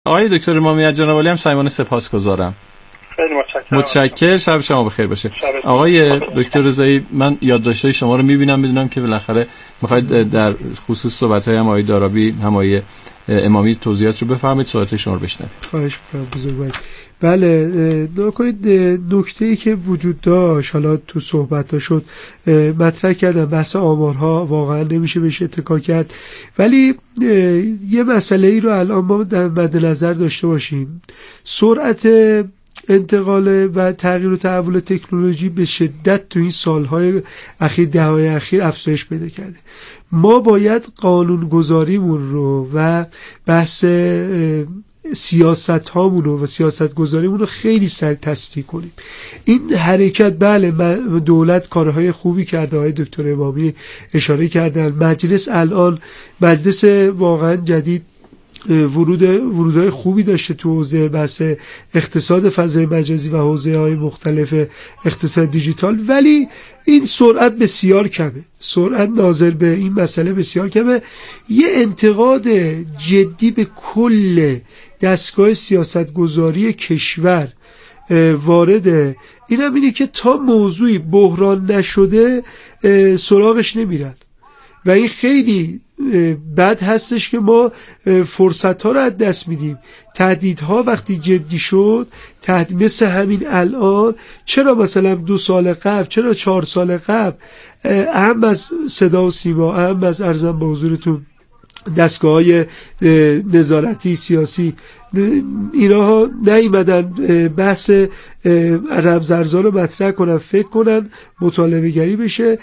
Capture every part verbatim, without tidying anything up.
آقای دکتر امامی از جناب عالی هم صمیمانه سپاسگزارم. خیلی متشکرم. متشکرم. شب شما بخیر باشه. آقای دکتر رضایی، من یادداشت‌های شما رو می‌بینم، می‌دونم که بالاخره می‌خواید در خصوص صحبت‌های هم آقای دارابی هم آقای امامی توضیحات رو بفرمایید، صحبت شما رو بشنویم. خواهش می‌کنم بزرگوار. بله، نکنید نکته‌ای که وجود داشت حالا تو صحبت‌ها شد مطرح کردم، بحث آمارها واقعا نمیشه بهش اتکا کرد، ولی یه مسئله‌ای رو الان ما در مد نظر داشته باشیم. سرعت انتقال و تغییر و تحول تکنولوژی به شدت تو این سالهای اخیر، دهه‌های اخیر افزایش پیدا کرده. ما باید قانونگذاریمون رو و بحث سیاست هامون رو و سیاست گذاریمون رو خیلی سریع تسریع کنیم. این حرکت، بله دولت کارهای خوبی کرده، های دکتر امامی اشاره کردن، مجلس الان مجلس واقعا جدید ورود ورودهای خوبی داشته تو حوزه بحث اقتصاد فضای مجازی و حوزه های مختلف اقتصاد دیجیتال، ولی این سرعت بسیار کمه، سرعت ناظر به این مسئله بسیار کمه. یه انتقاد جدی به کل دستگاه سیاست گذاری کشور وارده. این هم اینه که تا موضوعی بحران نشده سراغش نمیرن و این خیلی بد هستش که ما فرصت ها رو از دست میدیم. تهدیدها وقتی جدی شد، تهدید مثل همین الان، چرا مثلا دو سال قبل، چرا چهار سال قبل، اهم از صدا و سیما، اهم از ارزم به حضورتون دستگاه های نظارتی سیاسی، اینا ها نیومدن بحث رمزارزها رو مطرح کنن، فکر کنن، مطالبه گری بشه،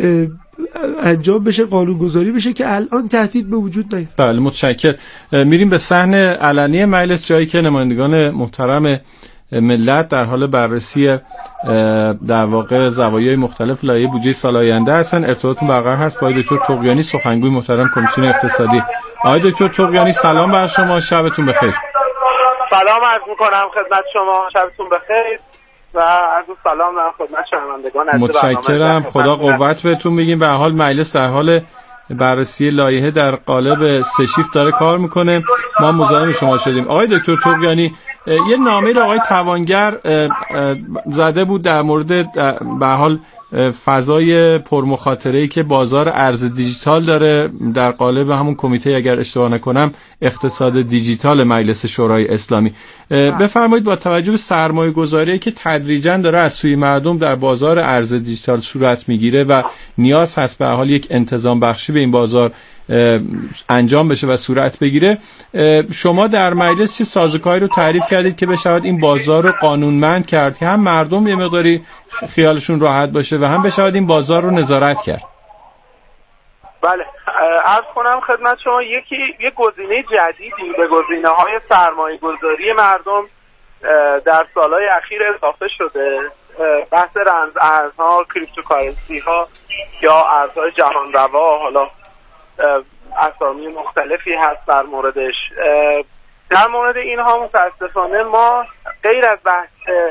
انجام بشه، قانونگذاری بشه، که الان تهدید به وجود نیست. بله متشکرم. میریم به صحن علنی مجلس، جایی که نمایندگان محترم ملت در حال بررسی در واقع زوایای مختلف لایحه بودجه سال آینده هستن. ارتباطتون برقرار هست با دکتر طغیانی، سخنگوی محترم کمیسیون اقتصادی. آقای دکتر طغیانی سلام بر شما، شبتون بخیر. سلام عرض می‌کنم خدمت شما، شبتون بخیر و عرض سلام در خدمت شنوندگان. متشکرم، خدا قوت بهتون میگیم. به هر حال مجلس در حال بررسی لایحه در قالب سه شیفت داره کار میکنه، ما مزاحم شما شدیم. آقای دکتر طغیانی، یه نامه رو آقای توانگر زده بود در مورد به هر حال فضای پرمخاطره‌ای که بازار ارز دیجیتال داره در قالب همون کمیته، اگر اشتباه نکنم، اقتصاد دیجیتال مجلس شورای اسلامی. بفرمایید با توجه به سرمایه گذاری که تدریجاً داره از سوی مردم در بازار ارز دیجیتال صورت میگیره و نیاز هست به حال یک انتظام بخشی به این بازار انجام بشه و صورت بگیره، شما در مجلس چه سازوکاری رو تعریف کردید که بشود این بازار رو قانونمند کرد که هم مردم یه مقداری خیالشون راحت باشه و هم بشود این بازار رو نظارت کرد؟ بله، عرض کنم خدمت شما یکی یک گزینه جدیدی به گزینه‌های سرمایه‌گذاری مردم در سالهای اخیر اضافه شده، بحث رمز ارزها، کریپتوکارنسی ها یا ارزهای جهان روا، حالا اسامی مختلفی هست در موردش. در مورد اینها متاسفانه ما غیر از بحث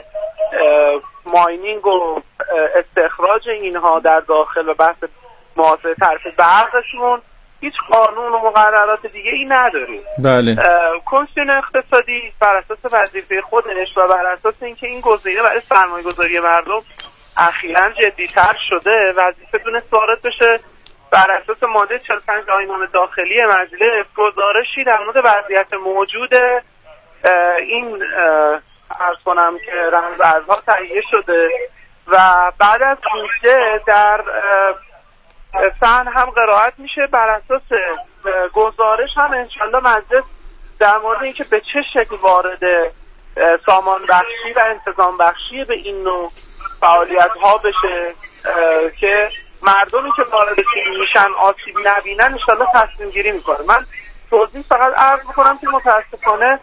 ماینینگ و استخراج اینها در داخل و بحث محاسبه تعرفه برقشون هیچ قانون و مقررات دیگه ای نداریم. بله. کمیسیون اقتصادی بر اساس وظیفه خودش و بر اساس اینکه این گزینه برای سرمایه‌گذاری مردم اخیراً جدی‌تر شده، وظیفه دونست وارد بشه بر اساس ماده چهل و پنج آیین داخلی مجلس گزارشی در مورد وضعیت موجود این عرض کنم که رمز ارزها تهیه شده و بعد از بودجه در صحن هم قرائت میشه. بر اساس گزارش هم انشالله مجلس در مورد اینکه به چه شکل وارد سامان بخشی و انتظام بخشی به این نوع فعالیت ها بشه که مردمی که وارد میشن آسیب نبینن، انشالله تصمیم گیری میکنه. من توضیح فقط عرض بکنم که متاسفانه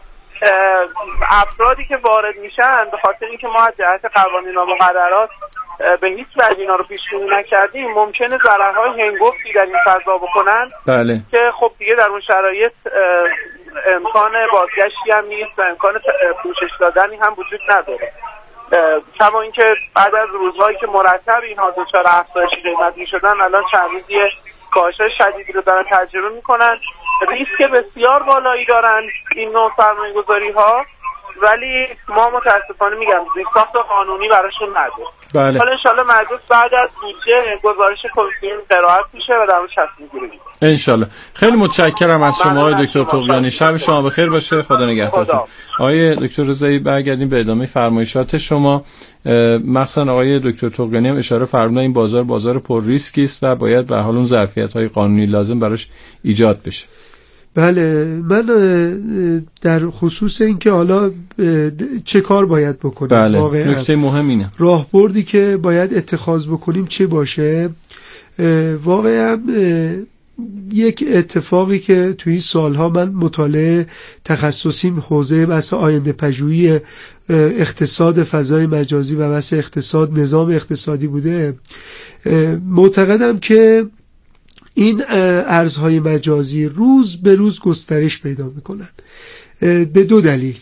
افرادی که وارد میشن به خاطر اینکه ما از جهت قوانین و مقررات به هیچ وجه اینا رو پیش بینی نکردیم، ممکنه ضررهای هنگفتی در این فضا بکنن. بله. که خب دیگه در اون شرایط امکان بازگشتی هم نیست و امکان پوشش دادنی هم وجود نداره. کما اینکه بعد از روزهایی که مرتب اینها دچار افزایش قیمت می‌شدن، الان چند روزیه کاهش شدیدی رو دارن تجربه میکنن. ریسک بسیار بالایی دارن این نوع سرمایه گذاری ها، ولی ما متاسفانه میگم زیرساخت قانونی براشون نداره. بله. حالا انشالله مجلس بعد از بودجه گزارش کمیسیون قرائت میشه و در اون تصمیم گیری میشه انشالله. خیلی متشکرم از شما آقای دکتر طغیانی. شب شما بخیر باشه. خدا نگهدارتون. آقای دکتر رضایی برگردیم به ادامه فرمایشات شما. مثلا آقای دکتر طغیانی هم اشاره فرمودن این بازار بازار پر ریسکی است و باید به حال اون ظرفیت‌های قانونی لازم براش ایجاد بشه. بله، من در خصوص این که حالا چه کار باید بکنیم، بله، واقعا نکته مهم اینه راهبردی که باید اتخاذ بکنیم چه باشه. واقعا یک اتفاقی که توی این سالها من مطالعه تخصصیم حوزه بحث آینده پژوهی اقتصاد فضای مجازی و بحث اقتصاد نظام اقتصادی بوده، معتقدم که این ارزهای مجازی روز به روز گسترش پیدا میکنن به دو دلیل.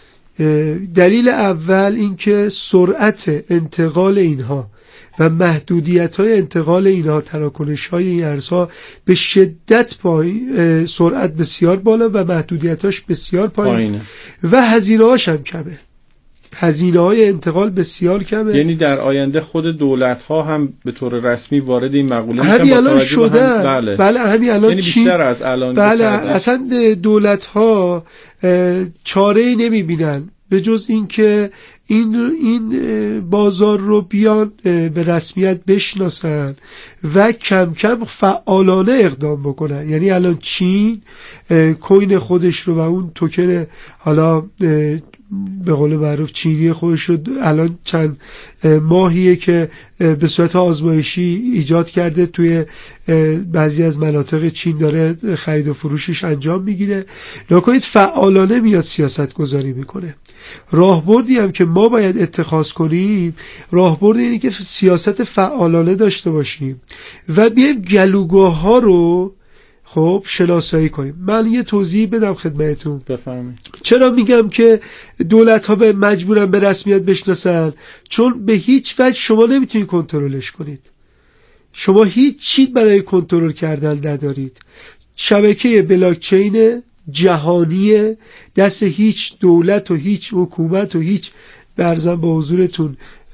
دلیل اول این که سرعت انتقال اینها و محدودیت‌های انتقال اینها، تراکنش‌های این ارزها به شدت پایین، سرعت بسیار بالا و محدودیتاش بسیار پایین و هزینه‌هاش هم کمه. هزینه‌های انتقال بسیار کمه. یعنی در آینده خود دولت‌ها هم به طور رسمی وارد این مقوله میشن. همین الان شده. هم... بله. بله همین الان یعنی چین... بیشتر از الان. بله اصلا دولت‌ها چاره‌ای نمی‌بینن به جز اینکه این این بازار رو بیان به رسمیت بشناسن و کم کم فعالانه اقدام بکنن. یعنی الان چین کوین خودش رو و اون توکن حالا به قول معروف چینی خودش رو الان چند ماهیه که به صورت آزمایشی ایجاد کرده، توی بعضی از مناطق چین داره خرید و فروشش انجام میگیره. نکنید فعالانه میاد سیاست گذاری میکنه. راهبردی هم که ما باید اتخاذ کنیم، راهبرد اینه که سیاست فعالانه داشته باشیم و بیایم گلوگاه ها رو خب شناسایی کنیم. من یه توضیح بدم خدمتتون. بفرمایید. چرا میگم که دولت ها به مجبورن به رسمیت بشناسن؟ چون به هیچ وجه شما نمیتونید کنترلش کنید. شما هیچ چیز برای کنترل کردن ندارید. شبکه بلاکچین جهانی دست هیچ دولت و هیچ حکومت و هیچ برزن به حضورتون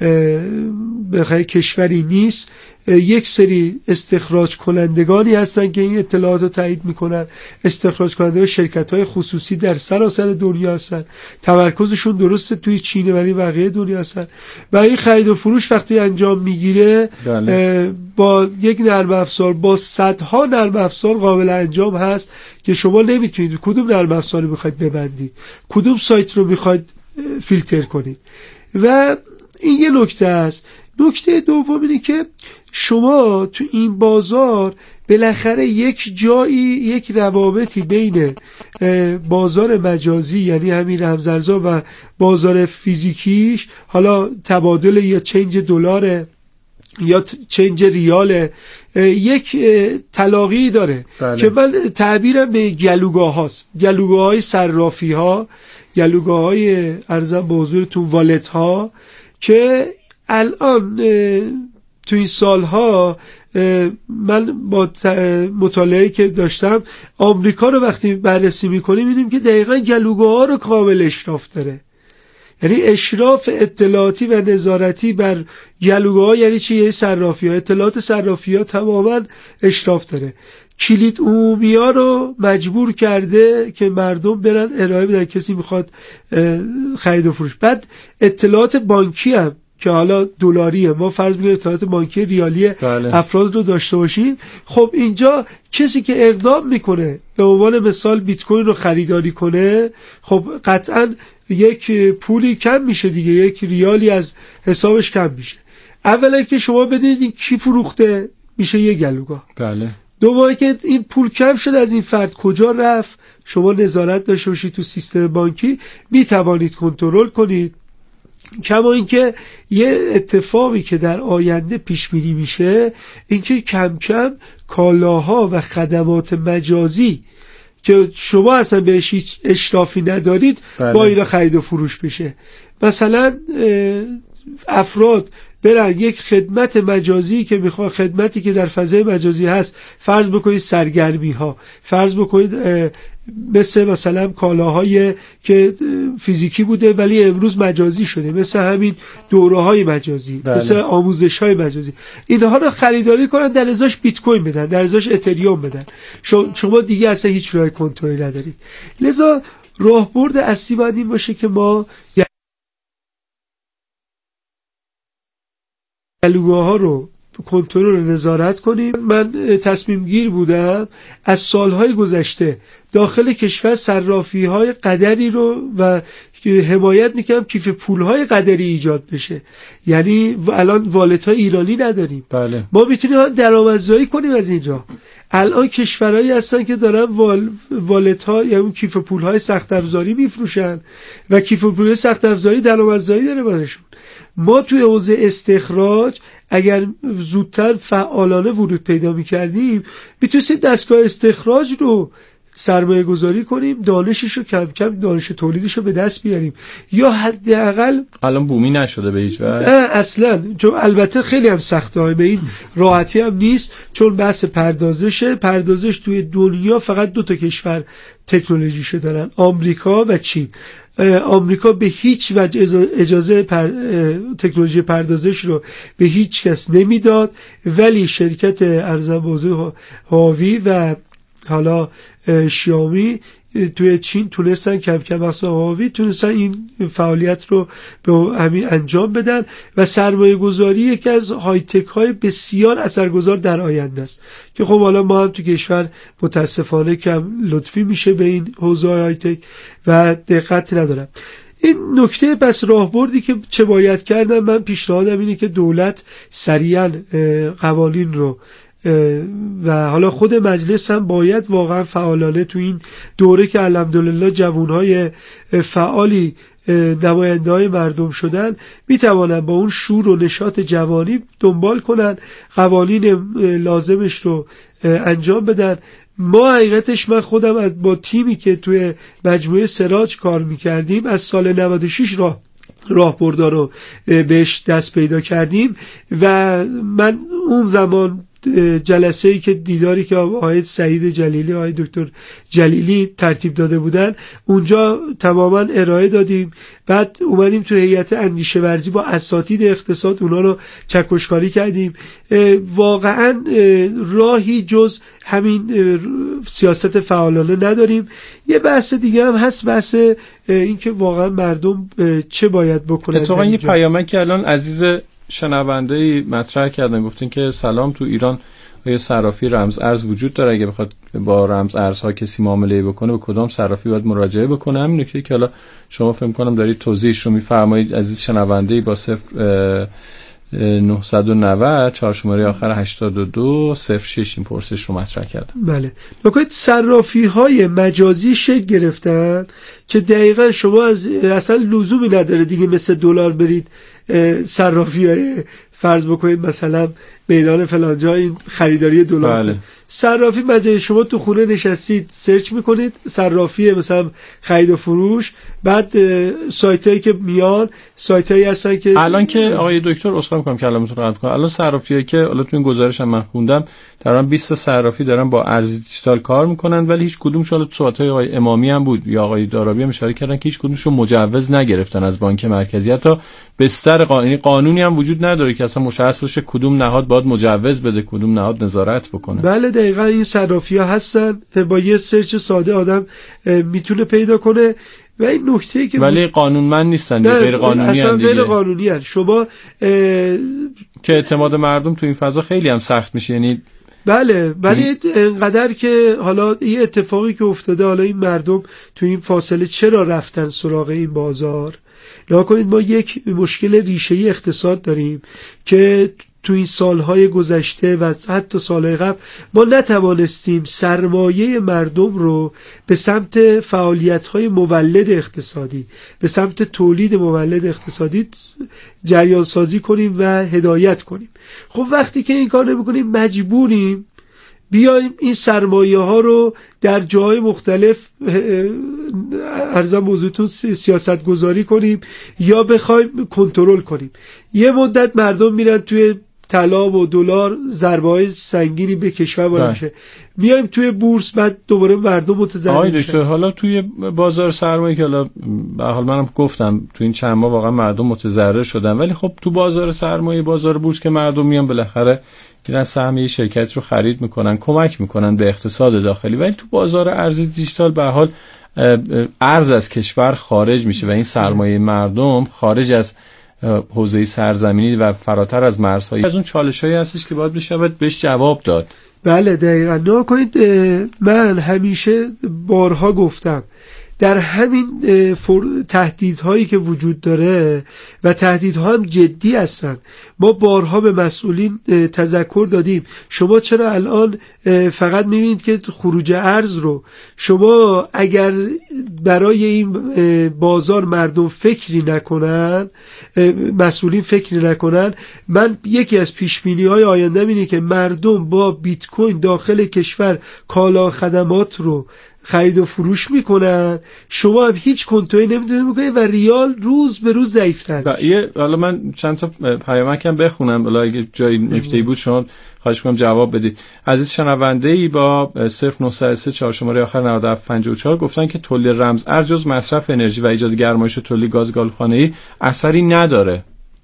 بخیر کشوری نیست. یک سری استخراج کنندگانی هستن که این اطلاعات رو تایید میکنن. استخراج کننده شرکت های خصوصی در سراسر دنیا هستن، تمرکزشون درسته توی چینه ولی بقیه دنیا هستن و این خرید و فروش وقتی انجام میگیره با یک نرم افزار، با صدها نرم افزار قابل انجام هست که شما نمیتونید کدوم نرم افزار رو میخواید ببندید، کدوم سایت رو میخواید فیلتر کنید. و این یه نکته است. نکته دوم اینه که شما تو این بازار بالاخره یک جایی یک روابطی بین بازار مجازی یعنی همین رمزارزها و بازار فیزیکیش، حالا تبادل یا چنج دلار یا چنج ریال، یک تلاقی داره. بله. که من تعبیرم به گلوگاه هاست، گلوگاه های صرافی ها، گلوگاه های ارزم به حضورتون والت ها، که الان تو این سالها من با مطالعه که داشتم آمریکا رو وقتی بررسی میکنیم می‌بینیم که دقیقاً گلوگاه ها رو کامل اشراف داره. یعنی اشراف اطلاعاتی و نظارتی بر گلوگاه ها یعنی چی؟ یه صرافی ها، اطلاعات صرافی ها تماما اشراف داره. کلید عمومی ها رو مجبور کرده که مردم برن ارائه بدن کسی میخواد خرید و فروش. بعد اطلاعات بانکی هم که حالا دلاریه، ما فرض می‌کنیم اطلاعات بانکی ریالی بله. افراد رو داشته باشیم. خب اینجا کسی که اقدام میکنه به عنوان مثال بیت کوین رو خریداری کنه، خب قطعاً یک پولی کم میشه دیگه، یک ریالی از حسابش کم میشه. اولا که شما بدونید این کی فروخته، میشه یه گلوگاه. بله. دوم که این پول کم شده از این فرد کجا رفت، شما نظارت داشته باشید تو سیستم بانکی، میتوانید کنترل کنید. کما اینکه یه اتفاقی که در آینده پیش بینی میشه اینکه کم کم کالاها و خدمات مجازی که شما اصلا بهش هیچ اشرافی ندارید بله. با اینا خرید و فروش بشه. مثلا افراد برن یک خدمت مجازی که میخواد، خدمتی که در فضای مجازی هست، فرض بکنید سرگرمی ها، فرض بکنید مثل مثلا کالاهای که فیزیکی بوده ولی امروز مجازی شده، مثل همین دوره های مجازی، بله. مثل آموزش های مجازی، اینها رو خریداری کنن، در ازاش بیت کوین بدن، در ازاش اتریوم بدن، شما دیگه اصلا هیچ راه کنترلی ندارید. لذا راهبرد اصلی باید این باشه که ما گلوگاه ها رو کنترل و نظارت کنیم. من تصمیم گیر بودم از سالهای گذشته داخل کشور صرافی های قدری رو و حمایت میکنم کیف پول های قدری ایجاد بشه. یعنی الان والت های ایرانی نداریم، بله. ما میتونیم درآمدزایی کنیم از این راه. الان کشورهایی هستن که دارن وال... والت ها یا اون کیف پول های سخت افزاری میفروشن و کیف پول سخت افزاری درآمدزایی داره براشون. ما توی حوزه استخراج اگر زودتر فعالانه ورود پیدا میکردیم، میتونستیم دستگاه استخراج رو سرمایه گذاری کنیم، دانشش رو کم کم دانش تولیدش رو به دست بیاریم، یا حداقل الان بومی نشده به هیچ وجه اصلا، چون البته خیلی هم سخته، به این راحتی هم نیست، چون بحث پردازشه. پردازش توی دنیا فقط دو تا کشور تکنولوژیشو دارن، آمریکا و چین. آمریکا به هیچ وجه اجازه پر... تکنولوژی پردازش رو به هیچ کس نمیداد، ولی شرکت ارزان بزرگ هواوی و حالا شیائومی توی چین تونستن کم کم، مثلا هواوی تونستن این فعالیت رو به همین انجام بدن و سرمایه گذاری یکی از های تک های بسیار اثرگذار در آینده است که خب حالا ما هم تو کشور متاسفانه کم لطفی میشه به این حوزه های تک و دقت ندارم. این نکته پس راهبردی که چه باید کردن، من پیشنهادم اینه که دولت سریعا قوانین رو و حالا خود مجلس هم باید واقعا فعالانه تو این دوره که الحمدلله جوانهای فعالی نماینده های مردم شدن میتوانن با اون شور و نشاط جوانی دنبال کنن، قوانین لازمش رو انجام بدن. ما حقیقتش من خودم با تیمی که توی مجموعه سراج کار میکردیم از سال نود و شش راه راهبردها رو بهش دست پیدا کردیم و من اون زمان جلسه‌ای که دیداری که آقای سعید جلیلی، آقای دکتر جلیلی ترتیب داده بودن، اونجا تماما ارائه دادیم. بعد اومدیم تو هیئت اندیشه ورزی با اساتید اقتصاد اونا رو چکشکاری کردیم. واقعا راهی جز همین سیاست فعالانه نداریم. یه بحث دیگه هم هست، بحث این که واقعا مردم چه باید بکنن. اتفاقا یه پیامک که الان عزیز شنونده‌ای مطرح کردن، گفتن که سلام، تو ایران آیا صرافی رمز ارز وجود داره؟ اگه بخواد با رمز ارزها کسی معامله بکنه به کدام صرافی باید مراجعه بکنه؟ همین نکته که حالا شما فکر کنم دارید توضیحش رو میفرمایید. عزیز شنونده‌ای با صفر نهصد و نود چهار شماره آخر هشتاد و دو صفر شش این پرسش رو مطرح کردن. بله، نکته صرافی های مجازی شکل گرفتن که دقیقاً شما از اصلا لزومی نداره دیگه مثل دلار برید صرافی های فرض بکنید مثلا میدان فلان جا این خریداری دلار. بله. صرافی مجازی، شما تو خونه نشستید سرچ میکنید صرافی مثلا خرید و فروش، بعد سایت هایی که میان سایت هایی هستن که الان که آقای دکتر اصلا میکنم کلامتون رو قطع کنم، الان صرافی هایی که الان تو این گزارش هم من خوندم دارن بیست صرافی دارن با ارز دیجیتال کار میکنن، ولی هیچ کدومش، حالا تو صحبت های آقای امامی هم بود یا آقای دارابی هم اشاره کردن که هیچ کدومشون مجوز نگرفتن از بانک مرکزی. حتی بستر قانونی قانونی هم وجود نداره که اصلا مشخص باشه کدوم نهاد باید مجوز بده، کدوم نهاد نظارت بکنه. بله دقیقاً این صرافی ها هستن، با یه سرچ ساده آدم میتونه پیدا کنه. و این نکته که ولی قانونمند نیستن، غیر قانونی اصلا ان دیگه. غیر قانونی ان. شما اه... که اعتماد مردم تو این فضا خیلی هم سخت میشه. یعنی بله، ولی انقدر که حالا این اتفاقی که افتاده، حالا این مردم تو این فاصله چرا رفتن سراغ این بازار؟ نگاه کنید، ما یک مشکل ریشه‌ای اقتصاد داریم که تو این سالهای گذشته و حتی سالهای قبل ما نتوانستیم سرمایه مردم رو به سمت فعالیت‌های مولد اقتصادی، به سمت تولید مولد اقتصادی جریان سازی کنیم و هدایت کنیم. خب وقتی که این کار نمی‌کنیم مجبوریم بیایم این سرمایه ها رو در جاهای مختلف ارزم موضوعتون سیاست گذاری کنیم یا بخوایم کنترل کنیم. یه مدت مردم میرن توی طلا و دلار، ضربه های سنگینی به کشور وارد میشه، میایم توی بورس، بعد دوباره مردم متضرر میشن. دکتر حالا توی بازار سرمایه که حالا به حال منم گفتم تو این چند ماه واقعا مردم متضرر شدن، ولی خب تو بازار سرمایه، بازار بورس که مردم میان بالاخره میرن سهمیه شرکت رو خرید میکنن، کمک میکنن به اقتصاد داخلی، ولی تو بازار ارز دیجیتال به حال ارز از کشور خارج میشه و این سرمایه مردم خارج از حوزه سرزمینی و فراتر از مرزهای از اون چالشایی هستش که باید بشه بهش جواب داد. بله دقیقاً. نه کنید، من همیشه بارها گفتم در همین تهدیدهایی که وجود داره و تهدیدها هم جدی هستن، ما بارها به مسئولین تذکر دادیم شما چرا الان فقط میبینید که خروج ارز رو، شما اگر برای این بازار مردم فکری نکنن، مسئولین فکری نکنن، من یکی از پیشبینی های آینده اینه که مردم با بیت کوین داخل کشور کالا خدمات رو خرید و فروش میکنن، شما هم هیچ کنترلی نمیتونید بکنید و ریال روز به روز ضعیف‌تر میشه. حالا من چند تا پیامکم بخونم، حالا اگه جای نکته‌ای بود شما خواهش می‌کنم جواب بدید. عزیز شنونده‌ای با صفر نه صفر سه چهار شماره آخر نود و هفت پنجاه و چهار گفتن که تولید رمز ارز جز مصرف انرژی و ایجاد گرمایش تولید گاز گلخانه‌ای اثری نداره.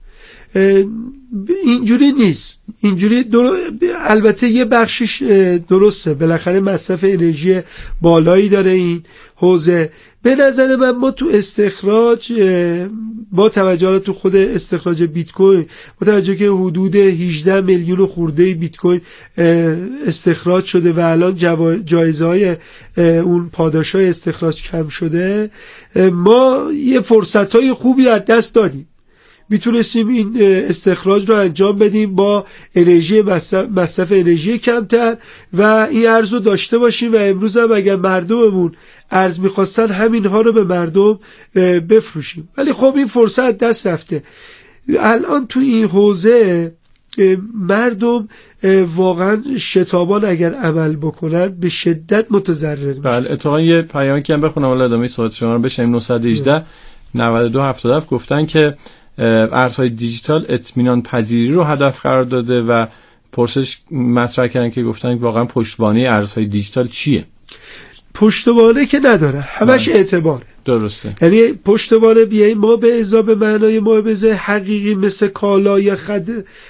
اینجوری نیست. اینجوری در... البته یه بخشش درسته، بالاخره مصرف انرژی بالایی داره این حوزه. به نظر من ما تو استخراج، با توجه تو خود استخراج بیت کوین، با توجه که حدود هجده میلیون خورده بیت کوین استخراج شده و الان جوا... جایزه های اون پاداش های استخراج کم شده، ما یه فرصت های خوبی از دست دادیم. میتونستیم این استخراج رو انجام بدیم با انرژی مصرف, مصرف انرژی کمتر و این ارز رو داشته باشیم و امروز هم اگر مردممون ارز میخواستن همینها رو به مردم بفروشیم. ولی خب این فرصت دست رفته. الان تو این حوزه مردم واقعا شتابان اگر عمل بکنن به شدت متضرر میشن. بله اتفاقا یه پیامی که هم بخونم ولی ادامه صحبت شما رو بشنویم. نه یک هشت نود و دو هفتاد و هفت گفتن که ارزهای دیجیتال اطمینان پذیری رو هدف قرار داده و پرسش مطرح کردن که گفتن واقعا پشتوانه ارزهای دیجیتال چیه؟ پشتوانه که نداره، همش اعتباره. درسته. یعنی پشتوانه بیاییم ما به اضافه معنای محافظه حقیقی مثل کالا یا خد...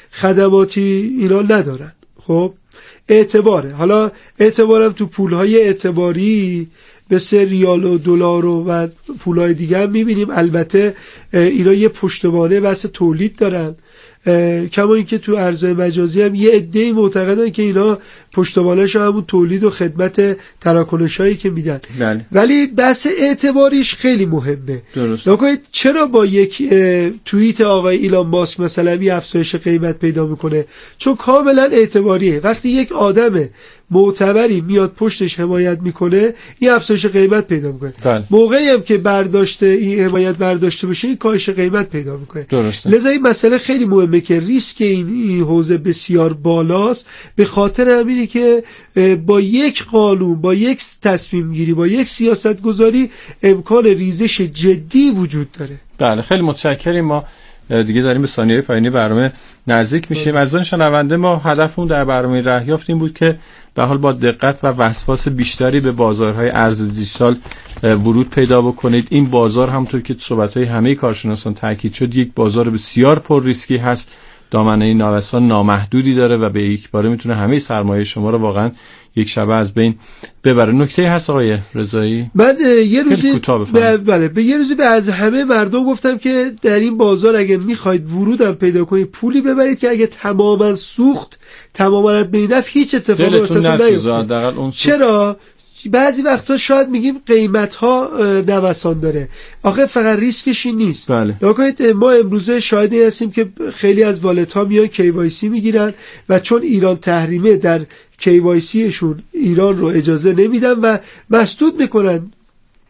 خدماتی اینا ندارن. خب اعتباره. حالا اعتبارم تو پولهای اعتباری مثل ریال و دلار و پولای دیگه هم میبینیم. البته اینا یه پشتوانه بحث تولید دارن، کما اینکه تو ارزهای مجازی هم یه عده‌ای معتقدن که اینا پشتوانه‌ش همون تولید و خدمت تراکنشایی که میدن. بله. ولی بحث اعتباریش خیلی مهمه. درست. نکنید چرا با یک توییت آقای ایلان ماسک مثلا یه افزایش قیمت پیدا میکنه؟ چون کاملا اعتباریه. وقتی یک آدم معتبری میاد پشتش حمایت میکنه این افزایش قیمت پیدا میکنه. بله. موقعی هم که برداشته این حمایت برداشته بشه این کاهش قیمت پیدا میکنه. درسته. لذا این مسئله خیلی مهمه که ریسک این, این حوزه بسیار بالاست. به خاطر همینه که با یک قانون، با یک تصمیم گیری، با یک سیاست گذاری امکان ریزش جدی وجود داره. بله خیلی متشکریم. ما دیگه داریم به ثانیه پایانی برنامه نزدیک میشیم. از آن شنونده ما هدفمون در برنامه رهیافت این بود که به حال با دقت و وسواس بیشتری به بازارهای ارز دیجیتال ورود پیدا بکنید. این بازار همونطور که صحبت‌های همه کارشناسان تاکید شد یک بازار بسیار پر ریسکی هست، دامنه ناوسان نامحدودی داره و به یک باره میتونه همه سرمایه شما رو واقعا یک شبه از بین ببره. نکته هست آقای رضایی؟ من یه روزی به بله به یه روزی به از همه مردم گفتم که در این بازار اگه میخواید ورودم پیدا کنید پولی ببرید که اگه تماما سوخت تماما به نفع هیچ اتفاقی نیفته. چرا؟ بعضی وقتا شاید میگیم قیمت ها نوسان داره، آخه فقط ریسکش این نیست. بله. نکنید ما امروزه شاهدی هستیم که خیلی از والت ها میان کی‌وای‌سی میگیرن و چون ایران تحریمه در کی‌وای‌سی شون ایران رو اجازه نمیدن و مسدود میکنن.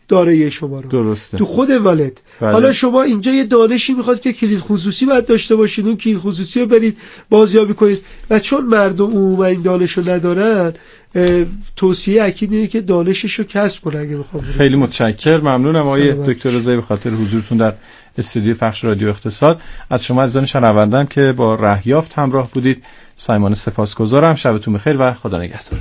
دارایی شما رو. درسته. تو خود والد. بله. حالا شما اینجا یه دانشی میخواد که کلید خصوصی باید داشته باشید، اون کلید خصوصی رو برید بازیابی کنید و چون مردم عموما این دانش رو ندارن توصیه اکید اینه که دانشش رو کسب کنه اگه بخوام. خیلی متشکرم، ممنونم آقای دکتر رضایی به خاطر حضورتون در استودیو پخش رادیو اقتصاد. از شما عزیزان شنوندم که با رهیافت همراه بودید صمیمانه سپاسگزارم. شبتون بخیر و خدا نگهدار.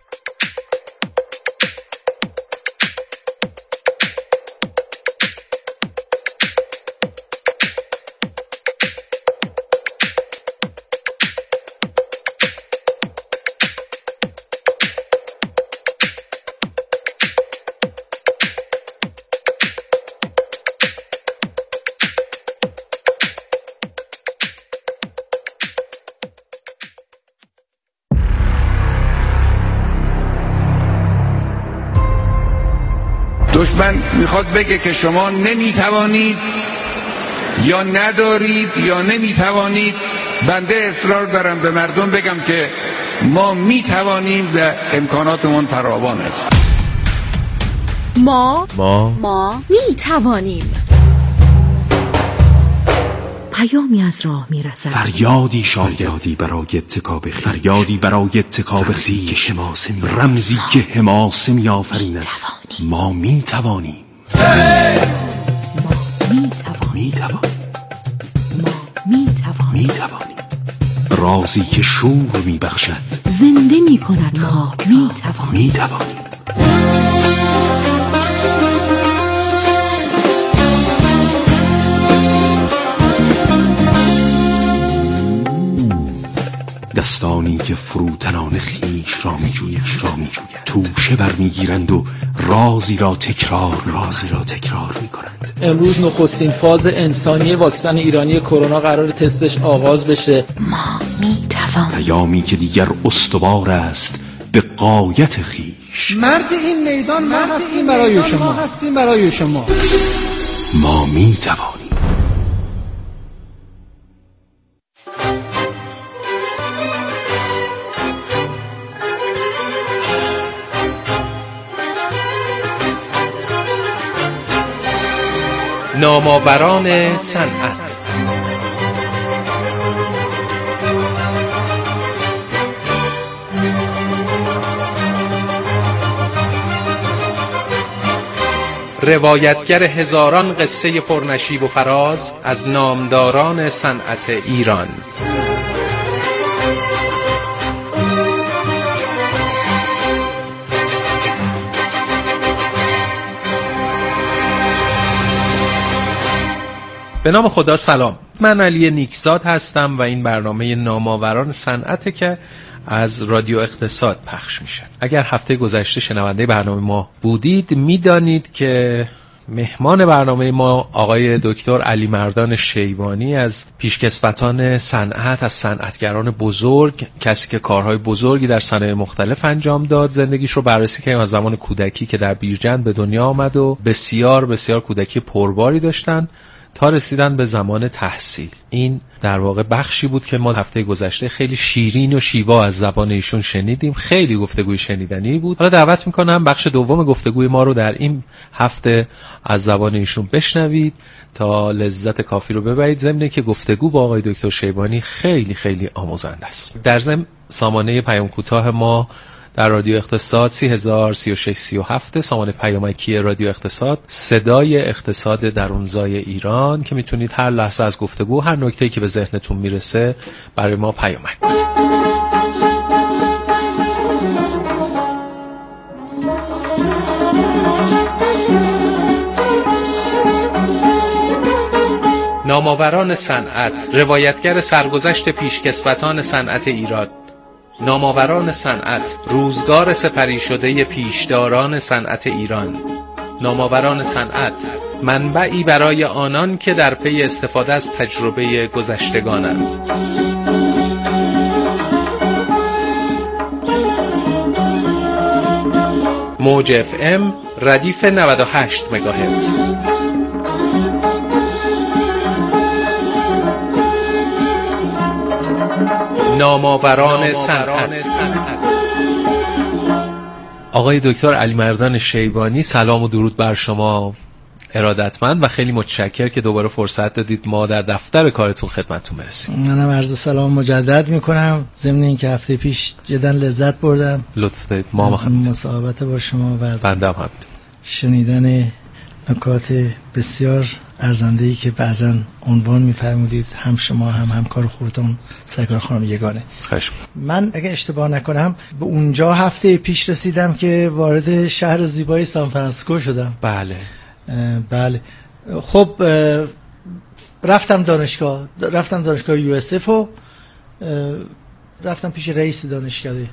دشمن میخواد بگه که شما نمیتوانید یا ندارید یا نمیتوانید. بنده اصرار دارم به مردم بگم که ما میتوانیم و امکاناتمون فراوان است. ما ما ما میتوانیم. پیامی از راه میرسد، فریادی شاگردی برای اتکاب خیش، فریادی برای اتکاب خیش که شماسه می رمزی که حماسه می آفریند. ما می توانیم. ما می توانیم. می توانیم. ما می توانیم. می توانیم. رازی که شور می بخشد، زنده می کند خاک. می توانیم. می توانیم. دستانی که فروتنان خیش را می جویش را می جوید، توشه بر می گیرند و رازی را تکرار رازی را تکرار می کنند. امروز نخستین فاز انسانی واکسن ایرانی کرونا قرار تستش آغاز بشه. ما می توانیم. پیامی که دیگر استوار است به غایت خیش. مرد این میدان ما هستیم برای شما، هستیم برای شما. ما می توانیم. نامآوران صنعت. روایتگر هزاران قصه پرنشیب و فراز از نامداران صنعت ایران. به نام خدا سلام، من علی نیکزاد هستم و این برنامه نامآوران صنعته که از رادیو اقتصاد پخش میشه. اگر هفته گذشته شنونده برنامه ما بودید میدانید که مهمان برنامه ما آقای دکتر علی مردان شیبانی از پیشکسوتان صنعت، از صنعتگران بزرگ، کسی که کارهای بزرگی در صنایع مختلف انجام داد، زندگیش رو بررسی کردیم از زمان کودکی که در بیرجند به دنیا آمد و بسیار بسیار کودکی پرباری داشتن تا رسیدن به زمان تحصیل. این در واقع بخشی بود که ما هفته گذشته خیلی شیرین و شیوا از زبان ایشون شنیدیم. خیلی گفتگوی شنیدنی بود. حالا دعوت میکنم بخش دوم گفتگوی ما رو در این هفته از زبان ایشون بشنوید تا لذت کافی رو ببرید. ضمن که گفتگو با آقای دکتر شیبانی خیلی خیلی آموزنده است. در ضمن سامانه پیام کوتاه ما در رادیو اقتصاد سی هزار سی و شش سی و هفت، سامانه پیامکی رادیو اقتصاد، صدای اقتصاد درونزای ایران، که میتونید هر لحظه از گفتگو هر نکته‌ای که به ذهنتون میرسه برای ما پیامک کنید. نامآوران صنعت، روایتگر سرگذشت پیشکسوتان صنعت ایران. نامآوران صنعت، روزگار سپری شده پیشداران صنعت ایران. نامآوران صنعت، منبعی برای آنان که در پی استفاده از تجربه گذشتگانند. موج اف ام ردیف نود و هشت مگاهرتز. نامآوران صنعت. آقای دکتر علیمردان شیبانی، سلام و درود بر شما ارادتمند و خیلی متشکر که دوباره فرصت دادید ما در دفتر کارتون خدمتتون برسیم. منم عرض سلام مجدد میکنم، ضمن اینکه هفته پیش جدا لذت بردم. لطف دارید. ما هم مصاحبت با شما و از بنده هم همین شنیدن نکات بسیار ارزنده‌ای که بعضا عنوان می‌فرمودید، هم شما هم همکار خوبتون سرکار خانم یگانه. خشم. من اگه اشتباه نکنم به اونجا هفته پیش رسیدم که وارد شهر زیبای سان فرانسیسکو شدم. بله بله. خب رفتم دانشگاه رفتم دانشگاه یو اس اف و رفتم پیش رئیس دانشکده،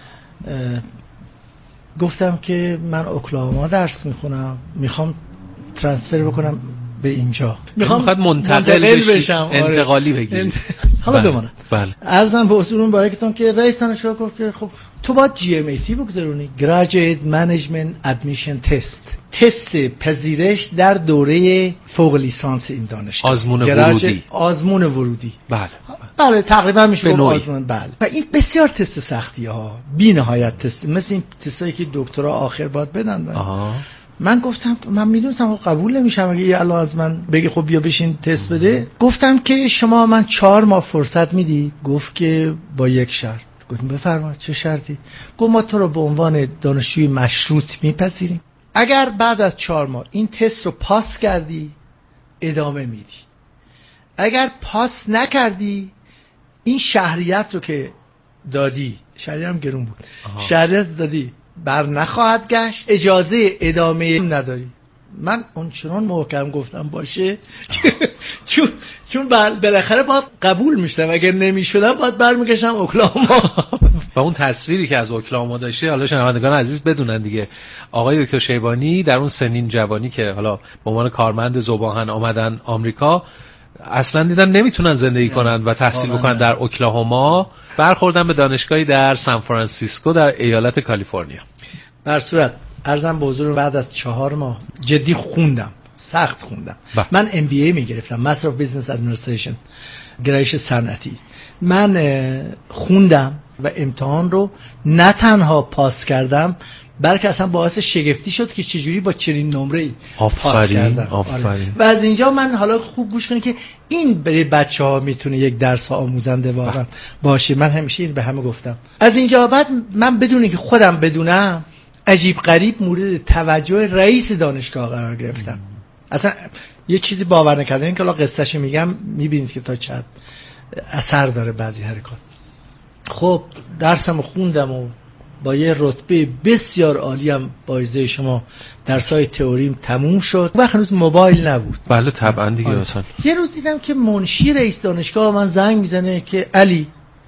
گفتم که من اوکلاهوما درس میخونم، میخوام ترانسفر بکنم به اینجا، میخوام منتقل بشم، انتقالی بگیرم. حالا بمانم. بله. عرضم به حضورتون بارکتون که رئیس دانشگاه گفت که خب تو باید جی ام ای تی بگذارونی، Graduate Management Admission Test، تست پذیرش در دوره فوق لیسانس این دانشگاه، آزمون ورودی. آزمون ورودی. بله. بله تقریبا میشه گفت آزمون. بله. و این بسیار تست سختی ها، بی نهایت تست، مثل این تستایی که دکترا آخر باید بدن. آها. من گفتم من میدونستم قبول نمیشم اگه یه الان از من بگی خب بیا بشین تست بده. گفتم که شما من چهار ماه فرصت میدی؟ گفت که با یک شرط. گفتم بفرمایید چه شرطی؟ گفت ما تو رو به عنوان دانشجوی مشروط میپذیریم، اگر بعد از چهار ماه این تست رو پاس کردی ادامه میدی، اگر پاس نکردی این شهریت رو که دادی، شهریت هم گرون بود، آها. شهریت دادی بر نخواهد گشت، اجازه ادامه نداری. من اونچنان محکم گفتم باشه چون چون بالاخره باید قبول میشدم، اگر نمیشدم باید برمیگشتم اوکلاهوما. و اون تصویری که از اوکلاهوما داشتی، حالا شنوندگان عزیز بدونن دیگه، آقای دکتر شیبانی در اون سنین جوانی که حالا به عنوان کارمند ذوب‌آهن آمدن آمریکا، اصلا دیدن نمیتونن زندگی کنن و تحصیل بکنن در اوکلاهوما، برخوردن به دانشگاهی در سان فرانسیسکو در ایالت کالیفرنیا. بر صورت عرضم به حضور بعد از چهار ماه جدی خوندم، سخت خوندم. با. من ام بی ای میگرفتم، مستر اف بیزنس ادمنستریشن، گرایش صنعتی. من خوندم و امتحان رو نه تنها پاس کردم بلکه اصلا باعث شگفتی شد که چجوری با چنین نمره‌ای پاس کردم. آفرین. و از اینجا من حالا خوب گوش کنید که این برای بچه‌ها میتونه یک درس آموزنده واقعا باشه. من همیشه این به همه گفتم. از اینجا بعد من بدون که خودم بدونم عجیب غریب مورد توجه رئیس دانشگاه قرار گرفتم. اصلا یه چیزی باور نکردنی که حالا قصه‌شو میگم، میبینید که تا چقدر اثر داره بعضی حرکات. خب درسمو خوندم و با یه رتبه بسیار عالی هم بایزه شما درسای تئوریم تموم شد. وقت هنوز موبایل نبود. بله طبعا دیگه. اصلا یه روز دیدم که منشی رئیس دانشگاه من زنگ میزنه که علی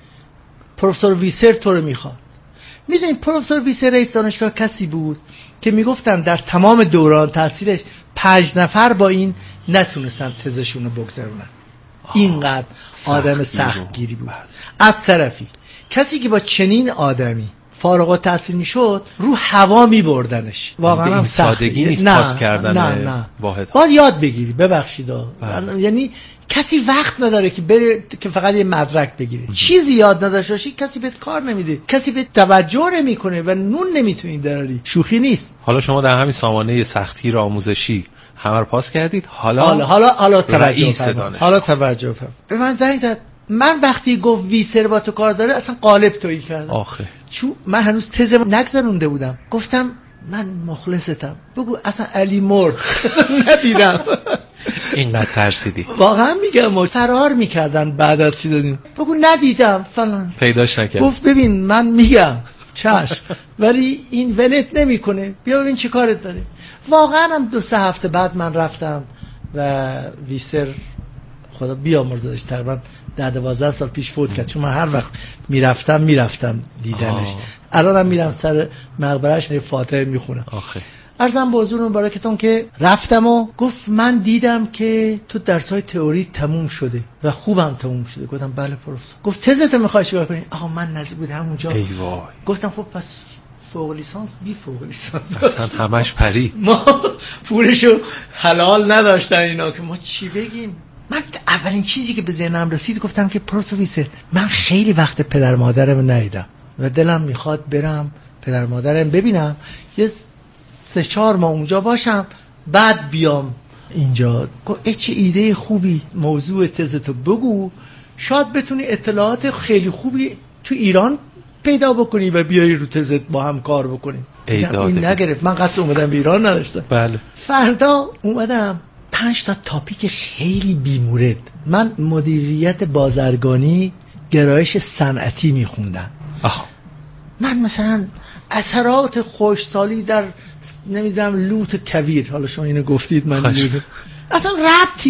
پروفسور ویسر تو رو میخواد. میدونید پروفسور ویسر رئیس دانشگاه کسی بود که میگفتن در تمام دوران تحصیلش پنج نفر با این نتونستن تزشون رو بگذرونن. اینقدر آدم سختگیری بود. از طرفی کسی که با چنین آدمی فارغ التحصیل میشد رو هوا میبردنش. واقعا هم سادگی نیست پاس کردن. نه نه واحد. باید یاد بگیری. ببخشید یعنی کسی وقت نداره که بره که فقط یه مدرک بگیره. چیزی یاد نداشته باشی کسی بهت کار نمیده، کسی بهت توجه نمیکنه و نون نمیتونی دراری. شوخی نیست. حالا شما در همین سامانه سختی را آموزشی همه رو پاس کردید، حالا حالا حالا حالا توجه فرمایید. حالا توجه فرمایید. به من زنگ زد. من وقتی گفت ویسر با تو کار داره اصلا قالب تویی کردم. آخه چون من هنوز تزم نگذرونده بودم. گفتم من مخلصتم. بگو اصلا علی مرد. ندیدم. اینقدر ترسیدی؟ واقعا میگم ما فرار میکردن بعد از چی دادیم. بگو ندیدم فلان. پیداش نکرد. گفت ببین من میگم چشم ولی این ولت نمیکنه، بیا ببین چه کارت داره. واقعا هم دو سه هفته بعد من رفتم و ویسر خدا بیامرزدش تقریبا ده دوازده سال پیش فوت کرد، چون من هر وقت میرفتم میرفتم دیدنش. الانم میرم سر مقبرهش فاتحه میخونم. آخه عرضم به حضور مبارکتون که رفتم و گفت من دیدم که تو درسای تئوری تموم شده و خوبم تموم شده. گفتم بله پروفسور. گفت تزت میخوای چیکار کنی؟ آقا من نزدیک بود همونجا. ای وای. گفتم خب پس فوق لیسانس بی فوق لیسانس اصلا همش پرید. ما پولشو حلال نداشتن اینا که ما چی بگیم. من اولین چیزی که به ذهنم رسید گفتم که پروفسور ویسر من خیلی وقت پدر مادرم ندیدم و دلم میخواد برم پدر مادرم ببینم، یه سه چهار ماه اونجا باشم، بعد بیام اینجا. گفت چه ایده خوبی، موضوع تزتو بگو، شاید بتونی اطلاعات خیلی خوبی تو ایران پیدا بکنی و بیاری رو تزت با هم کار بکنیم. این نگرفت، من قصد اومدم به ایران نداشتم. بله. فردا اومدم پنج تا تاپیک خیلی بیمورد. من مدیریت بازرگانی گرایش صنعتی میخوندم. من مثلا اثرات خوشسالی در نمیدونم لوت کویر، حالا شما اینو گفتید من اصلا ربطی